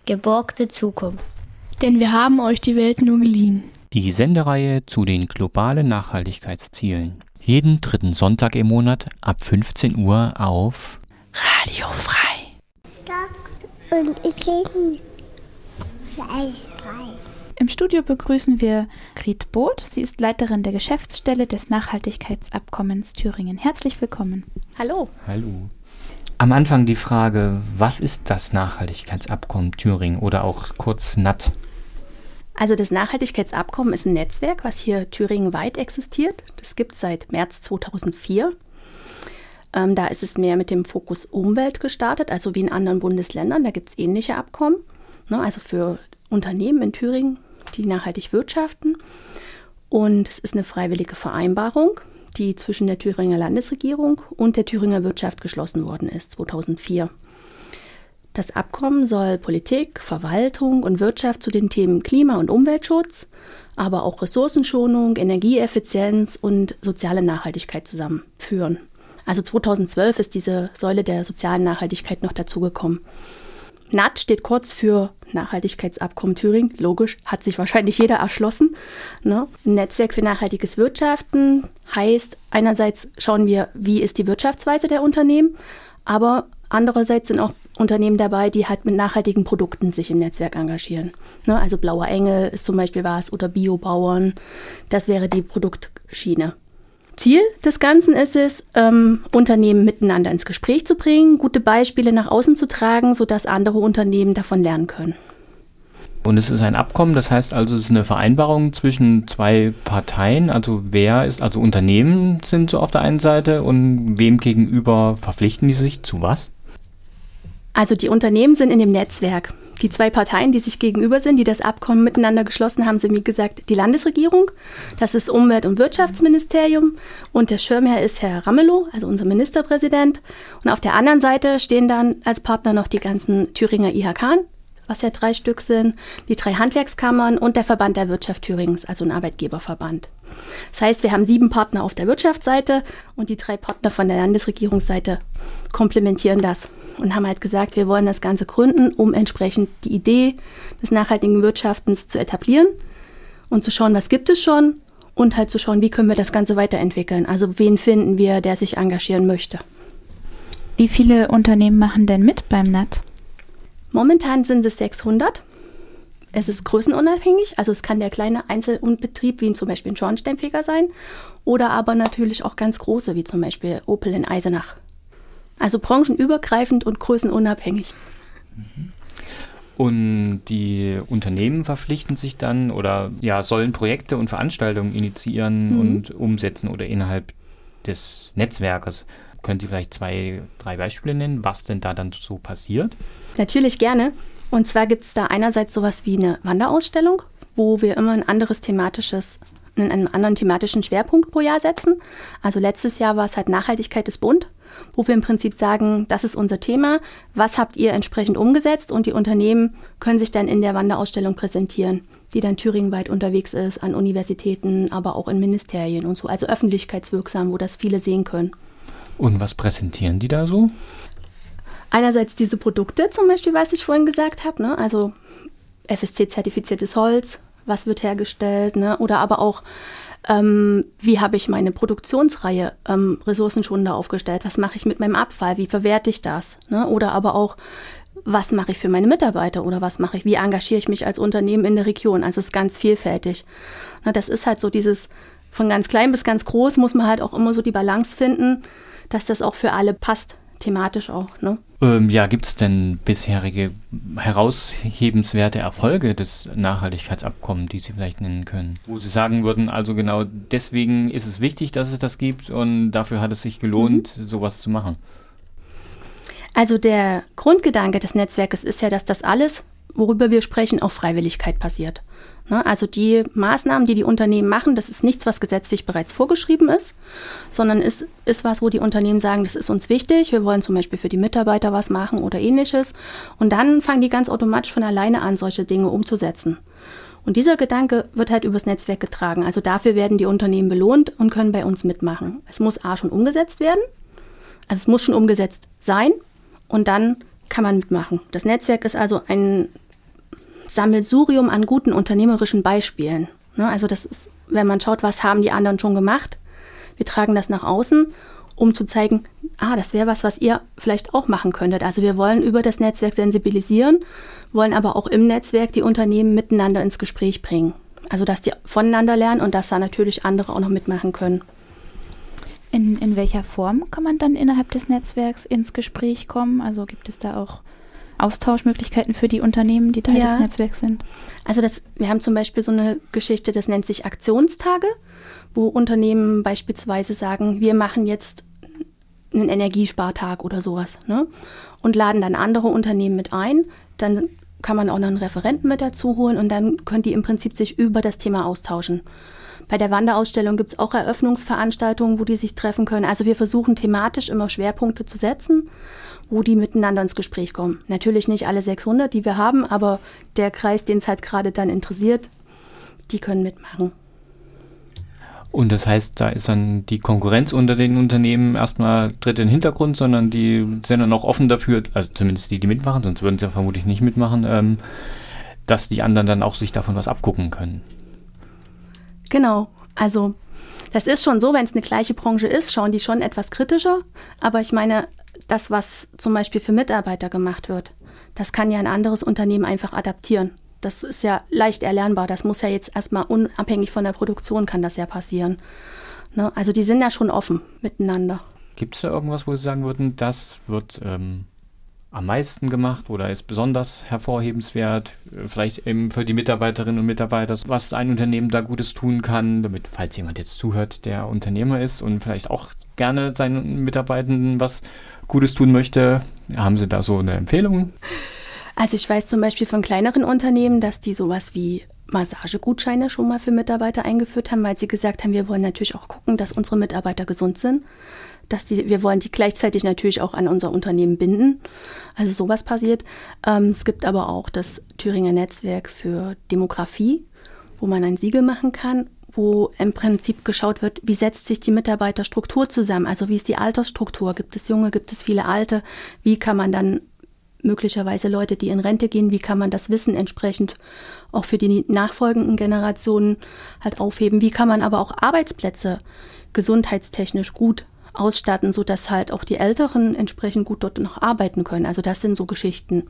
Geborgte Zukunft. Denn wir haben euch die Welt nur geliehen. Die Sendereihe zu den globalen Nachhaltigkeitszielen. Jeden dritten Sonntag im Monat ab 15 Uhr auf Radio Frei. Stopp und ich rede frei. Im Studio begrüßen wir Grit Both. Sie ist Leiterin der Geschäftsstelle des Nachhaltigkeitsabkommens Thüringen. Herzlich willkommen. Hallo. Hallo. Am Anfang die Frage, was ist das Nachhaltigkeitsabkommen Thüringen oder auch kurz NAT? Also das Nachhaltigkeitsabkommen ist ein Netzwerk, was hier thüringenweit existiert. Das gibt es seit März 2004. Da ist es mehr mit dem Fokus Umwelt gestartet, also wie in anderen Bundesländern. Da gibt es ähnliche Abkommen, also für Unternehmen in Thüringen, die nachhaltig wirtschaften. Und es ist eine freiwillige Vereinbarung, die zwischen der Thüringer Landesregierung und der Thüringer Wirtschaft geschlossen worden ist, 2004. Das Abkommen soll Politik, Verwaltung und Wirtschaft zu den Themen Klima- und Umweltschutz, aber auch Ressourcenschonung, Energieeffizienz und soziale Nachhaltigkeit zusammenführen. Also 2012 ist diese Säule der sozialen Nachhaltigkeit noch dazugekommen. NAT steht kurz für Nachhaltigkeitsabkommen Thüringen. Logisch, hat sich wahrscheinlich jeder erschlossen. Ein Netzwerk für nachhaltiges Wirtschaften heißt, einerseits schauen wir, wie ist die Wirtschaftsweise der Unternehmen, aber andererseits sind auch Unternehmen dabei, die halt mit nachhaltigen Produkten sich im Netzwerk engagieren. Also Blauer Engel ist zum Beispiel was oder Biobauern. Das wäre die Produktschiene. Ziel des Ganzen ist es, Unternehmen miteinander ins Gespräch zu bringen, gute Beispiele nach außen zu tragen, sodass andere Unternehmen davon lernen können. Und es ist ein Abkommen, das heißt also, es ist eine Vereinbarung zwischen zwei Parteien. Also Unternehmen sind so auf der einen Seite und wem gegenüber verpflichten die sich zu was? Also die Unternehmen sind in dem Netzwerk. Die zwei Parteien, die sich gegenüber sind, die das Abkommen miteinander geschlossen haben, sind wie gesagt die Landesregierung. Das ist Umwelt- und Wirtschaftsministerium und der Schirmherr ist Herr Ramelow, also unser Ministerpräsident. Und auf der anderen Seite stehen dann als Partner noch die ganzen Thüringer IHK, was ja 3 Stück sind, die 3 Handwerkskammern und der Verband der Wirtschaft Thürings, also ein Arbeitgeberverband. Das heißt, wir haben 7 Partner auf der Wirtschaftsseite und die 3 Partner von der Landesregierungsseite komplementieren das und haben halt gesagt, wir wollen das Ganze gründen, um entsprechend die Idee des nachhaltigen Wirtschaftens zu etablieren und zu schauen, was gibt es schon und halt zu schauen, wie können wir das Ganze weiterentwickeln. Also wen finden wir, der sich engagieren möchte. Wie viele Unternehmen machen denn mit beim NAT? Momentan sind es 600. Es ist größenunabhängig, also es kann der kleine Einzelbetrieb wie zum Beispiel ein Schornsteinfeger sein oder aber natürlich auch ganz große, wie zum Beispiel Opel in Eisenach. Also branchenübergreifend und größenunabhängig. Und die Unternehmen verpflichten sich dann oder sollen Projekte und Veranstaltungen initiieren und umsetzen oder innerhalb des Netzwerkes. Könnt ihr vielleicht 2, 3 Beispiele nennen, was denn da dann so passiert? Natürlich gerne. Und zwar gibt es da einerseits sowas wie eine Wanderausstellung, wo wir immer einen anderen thematischen Schwerpunkt pro Jahr setzen. Also letztes Jahr war es halt Nachhaltigkeit ist bunt, wo wir im Prinzip sagen, das ist unser Thema, was habt ihr entsprechend umgesetzt und die Unternehmen können sich dann in der Wanderausstellung präsentieren, die dann thüringenweit unterwegs ist, an Universitäten, aber auch in Ministerien und so, also öffentlichkeitswirksam, wo das viele sehen können. Und was präsentieren die da so? Einerseits diese Produkte zum Beispiel, was ich vorhin gesagt habe, also FSC-zertifiziertes Holz, was wird hergestellt, oder aber auch, wie habe ich meine Produktionsreihe ressourcenschonender aufgestellt, was mache ich mit meinem Abfall, wie verwerte ich das, oder aber auch, was mache ich für meine Mitarbeiter oder wie engagiere ich mich als Unternehmen in der Region, also es ist ganz vielfältig. Das ist halt so dieses, von ganz klein bis ganz groß muss man halt auch immer so die Balance finden, dass das auch für alle passt. Thematisch auch, gibt es denn bisherige heraushebenswerte Erfolge des Nachhaltigkeitsabkommens, die Sie vielleicht nennen können? Wo Sie sagen würden, also genau deswegen ist es wichtig, dass es das gibt und dafür hat es sich gelohnt, sowas zu machen. Also der Grundgedanke des Netzwerkes ist ja, dass das alles, worüber wir sprechen, auf Freiwilligkeit basiert. Also die Maßnahmen, die die Unternehmen machen, das ist nichts, was gesetzlich bereits vorgeschrieben ist, sondern ist was, wo die Unternehmen sagen, das ist uns wichtig, wir wollen zum Beispiel für die Mitarbeiter was machen oder ähnliches. Und dann fangen die ganz automatisch von alleine an, solche Dinge umzusetzen. Und dieser Gedanke wird halt übers Netzwerk getragen. Also dafür werden die Unternehmen belohnt und können bei uns mitmachen. Es muss schon umgesetzt werden, also es muss schon umgesetzt sein und dann kann man mitmachen. Das Netzwerk ist also ein Sammelsurium an guten unternehmerischen Beispielen. Ne? Also das ist, wenn man schaut, was haben die anderen schon gemacht, wir tragen das nach außen, um zu zeigen, das wäre was ihr vielleicht auch machen könntet. Also wir wollen über das Netzwerk sensibilisieren, wollen aber auch im Netzwerk die Unternehmen miteinander ins Gespräch bringen. Also dass die voneinander lernen und dass da natürlich andere auch noch mitmachen können. In welcher Form kann man dann innerhalb des Netzwerks ins Gespräch kommen? Also gibt es da auch Austauschmöglichkeiten für die Unternehmen, die Teil des Netzwerks sind? Also wir haben zum Beispiel so eine Geschichte, das nennt sich Aktionstage, wo Unternehmen beispielsweise sagen, wir machen jetzt einen Energiespartag oder sowas, ne? Und laden dann andere Unternehmen mit ein. Dann kann man auch noch einen Referenten mit dazu holen und dann können die im Prinzip sich über das Thema austauschen. Bei der Wanderausstellung gibt es auch Eröffnungsveranstaltungen, wo die sich treffen können. Also wir versuchen thematisch immer Schwerpunkte zu setzen, wo die miteinander ins Gespräch kommen. Natürlich nicht alle 600, die wir haben, aber der Kreis, den es halt gerade dann interessiert, die können mitmachen. Und das heißt, da ist dann die Konkurrenz unter den Unternehmen erstmal tritt in den Hintergrund, sondern die sind dann auch offen dafür, also zumindest die mitmachen, sonst würden sie ja vermutlich nicht mitmachen, dass die anderen dann auch sich davon was abgucken können. Genau, also das ist schon so, wenn es eine gleiche Branche ist, schauen die schon etwas kritischer, aber ich meine, das, was zum Beispiel für Mitarbeiter gemacht wird, das kann ja ein anderes Unternehmen einfach adaptieren. Das ist ja leicht erlernbar. Das muss ja jetzt erstmal unabhängig von der Produktion kann das ja passieren. Ne? Also die sind ja schon offen miteinander. Gibt es da irgendwas, wo Sie sagen würden, das wird am meisten gemacht oder ist besonders hervorhebenswert, vielleicht eben für die Mitarbeiterinnen und Mitarbeiter, was ein Unternehmen da Gutes tun kann, damit, falls jemand jetzt zuhört, der Unternehmer ist und vielleicht auch gerne seinen Mitarbeitenden was Gutes tun möchte, haben Sie da so eine Empfehlung? Also ich weiß zum Beispiel von kleineren Unternehmen, dass die sowas wie Massagegutscheine schon mal für Mitarbeiter eingeführt haben, weil sie gesagt haben, wir wollen natürlich auch gucken, dass unsere Mitarbeiter gesund sind. Wir wollen die gleichzeitig natürlich auch an unser Unternehmen binden. Also sowas passiert. Es gibt aber auch das Thüringer Netzwerk für Demografie, wo man ein Siegel machen kann, wo im Prinzip geschaut wird, wie setzt sich die Mitarbeiterstruktur zusammen. Also wie ist die Altersstruktur? Gibt es Junge, gibt es viele Alte? Wie kann man dann möglicherweise Leute, die in Rente gehen, wie kann man das Wissen entsprechend auch für die nachfolgenden Generationen halt aufheben? Wie kann man aber auch Arbeitsplätze gesundheitstechnisch gut ausstatten, sodass halt auch die Älteren entsprechend gut dort noch arbeiten können? Also das sind so Geschichten.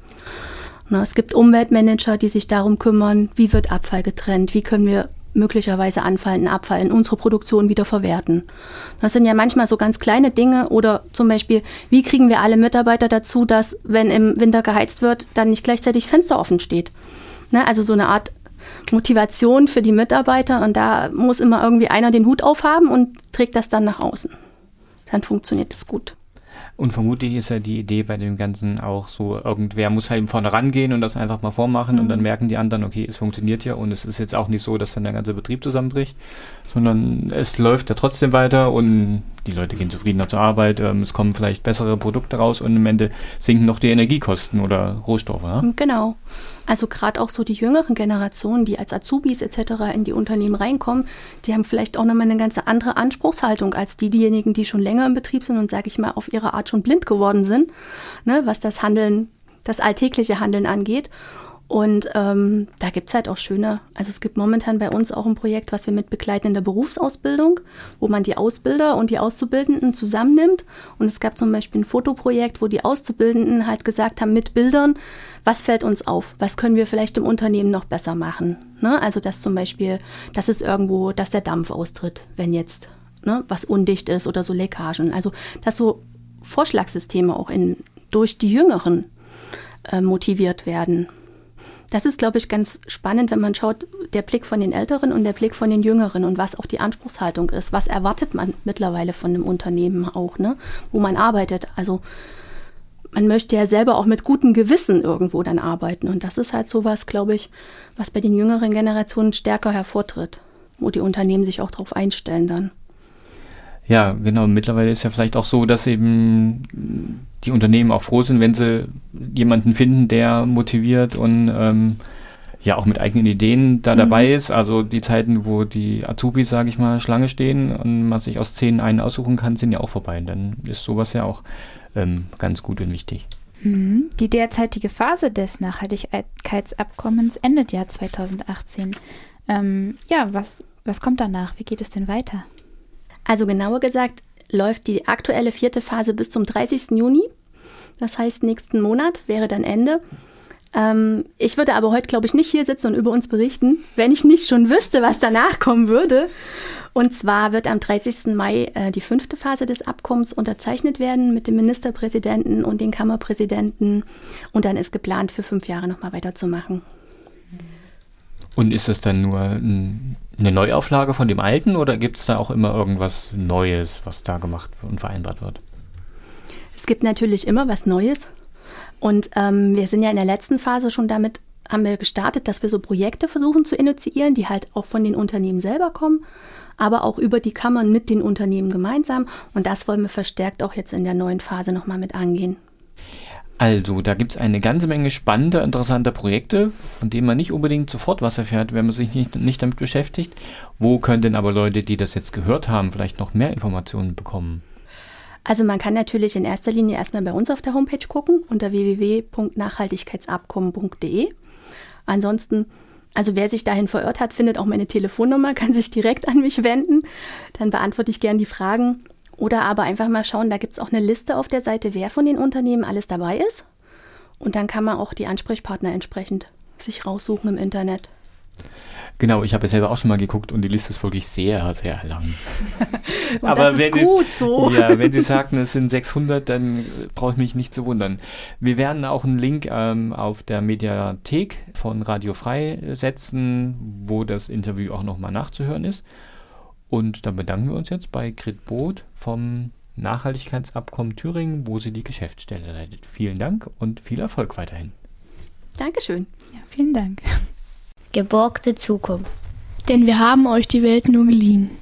Es gibt Umweltmanager, die sich darum kümmern, wie wird Abfall getrennt, wie können wir möglicherweise anfallenden Abfall in unsere Produktion wieder verwerten. Das sind ja manchmal so ganz kleine Dinge oder zum Beispiel, wie kriegen wir alle Mitarbeiter dazu, dass, wenn im Winter geheizt wird, dann nicht gleichzeitig Fenster offen steht. Ne? Also so eine Art Motivation für die Mitarbeiter und da muss immer irgendwie einer den Hut aufhaben und trägt das dann nach außen. Dann funktioniert das gut. Und vermutlich ist ja die Idee bei dem Ganzen auch so, irgendwer muss halt vorne rangehen und das einfach mal vormachen und dann merken die anderen, okay, es funktioniert ja und es ist jetzt auch nicht so, dass dann der ganze Betrieb zusammenbricht, sondern es läuft ja trotzdem weiter und die Leute gehen zufriedener zur Arbeit, es kommen vielleicht bessere Produkte raus und am Ende sinken noch die Energiekosten oder Rohstoffe. Ne? Genau. Also gerade auch so die jüngeren Generationen, die als Azubis etc. in die Unternehmen reinkommen, die haben vielleicht auch nochmal eine ganz andere Anspruchshaltung als diejenigen, die schon länger im Betrieb sind und, sage ich mal, auf ihre Art schon blind geworden sind, ne, was das Handeln, das alltägliche Handeln angeht. Und da gibt es halt auch also es gibt momentan bei uns auch ein Projekt, was wir mit begleiten in der Berufsausbildung, wo man die Ausbilder und die Auszubildenden zusammennimmt. Und es gab zum Beispiel ein Fotoprojekt, wo die Auszubildenden halt gesagt haben, mit Bildern, was fällt uns auf? Was können wir vielleicht im Unternehmen noch besser machen? Ne? Also dass zum Beispiel, dass der Dampf austritt, wenn jetzt was undicht ist oder so Leckagen. Also dass so Vorschlagssysteme auch durch die Jüngeren motiviert werden. Das ist, glaube ich, ganz spannend, wenn man schaut, der Blick von den Älteren und der Blick von den Jüngeren und was auch die Anspruchshaltung ist. Was erwartet man mittlerweile von einem Unternehmen auch, ne, wo man arbeitet? Also man möchte ja selber auch mit gutem Gewissen irgendwo dann arbeiten. Und das ist halt sowas, glaube ich, was bei den jüngeren Generationen stärker hervortritt, wo die Unternehmen sich auch darauf einstellen dann. Ja, genau. Mittlerweile ist ja vielleicht auch so, dass eben die Unternehmen auch froh sind, wenn sie jemanden finden, der motiviert und auch mit eigenen Ideen da dabei ist. Also die Zeiten, wo die Azubis, sage ich mal, Schlange stehen und man sich aus 10 einen aussuchen kann, sind ja auch vorbei. Dann ist sowas ja auch ganz gut und wichtig. Die derzeitige Phase des Nachhaltigkeitsabkommens endet ja 2018. Was kommt danach? Wie geht es denn weiter? Also genauer gesagt läuft die aktuelle 4. Phase bis zum 30. Juni. Das heißt, nächsten Monat wäre dann Ende. Ich würde aber heute, glaube ich, nicht hier sitzen und über uns berichten, wenn ich nicht schon wüsste, was danach kommen würde. Und zwar wird am 30. Mai die 5. Phase des Abkommens unterzeichnet werden mit dem Ministerpräsidenten und den Kammerpräsidenten. Und dann ist geplant, für 5 Jahre nochmal weiterzumachen. Und ist es dann nur eine Neuauflage von dem Alten oder gibt es da auch immer irgendwas Neues, was da gemacht und vereinbart wird? Es gibt natürlich immer was Neues. Und wir sind ja in der letzten Phase schon damit, haben wir gestartet, dass wir so Projekte versuchen zu initiieren, die halt auch von den Unternehmen selber kommen, aber auch über die Kammern mit den Unternehmen gemeinsam. Und das wollen wir verstärkt auch jetzt in der neuen Phase nochmal mit angehen. Also, da gibt es eine ganze Menge spannender, interessanter Projekte, von denen man nicht unbedingt sofort was erfährt, wenn man sich nicht damit beschäftigt. Wo können denn aber Leute, die das jetzt gehört haben, vielleicht noch mehr Informationen bekommen? Also man kann natürlich in erster Linie erstmal bei uns auf der Homepage gucken, unter www.nachhaltigkeitsabkommen.de. Ansonsten, also wer sich dahin verirrt hat, findet auch meine Telefonnummer, kann sich direkt an mich wenden. Dann beantworte ich gern die Fragen. Oder aber einfach mal schauen, da gibt es auch eine Liste auf der Seite, wer von den Unternehmen alles dabei ist. Und dann kann man auch die Ansprechpartner entsprechend sich raussuchen im Internet. Genau, ich habe ja selber auch schon mal geguckt und die Liste ist wirklich sehr, sehr lang. Aber das ist gut so. Ja, wenn Sie sagten, es sind 600, dann brauche ich mich nicht zu wundern. Wir werden auch einen Link auf der Mediathek von Radio Frei setzen, wo das Interview auch nochmal nachzuhören ist. Und dann bedanken wir uns jetzt bei Grit Both vom Nachhaltigkeitsabkommen Thüringen, wo sie die Geschäftsstelle leitet. Vielen Dank und viel Erfolg weiterhin. Dankeschön. Ja, vielen Dank. Geborgte Zukunft. Denn wir haben euch die Welt nur geliehen.